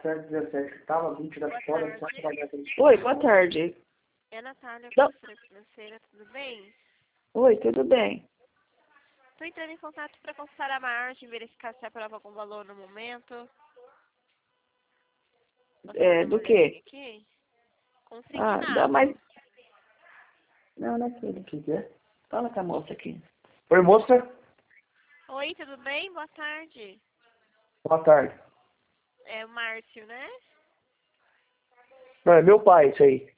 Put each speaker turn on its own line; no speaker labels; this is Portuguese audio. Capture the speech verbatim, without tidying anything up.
sete dezessete que estava vinte da fora.
Oi, boa tarde.
É a Natália,
Não.
professora financeira, tudo bem?
Oi, tudo bem?
Estou entrando em contato para consultar a margem, verificar se aprova algum valor no momento. Você
É,
dá uma
do quê?
olhadinha aqui?
Ah,
Consignado.
dá mais... Não, não é tudo.
O que, que é?
Fala com a moça aqui.
Oi, moça.
Oi, tudo bem? Boa tarde.
Boa tarde.
É o Márcio, né?
Não, é meu pai, isso aí.